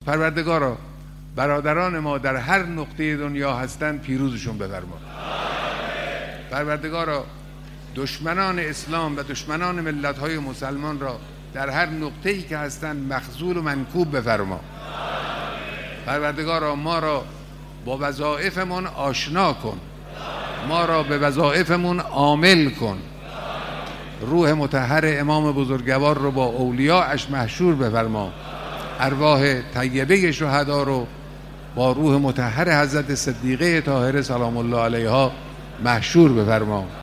پروردگارا برادران ما در هر نقطه دنیا هستند پیروزشون بفرما. پروردگارا دشمنان اسلام و دشمنان ملت‌های مسلمان را در هر نقطه‌ای که هستند مخذول و منکوب بفرما. پروردگارا ما را با وظایفمون آشنا کن، ما را به وظایفمون عامل کن. روح مطهر امام بزرگوار رو با اولیاءش محشور بفرما. ارواح طیبه شهدا رو با روح مطهر حضرت صدیقه طاهره سلام الله علیها محشور بفرما.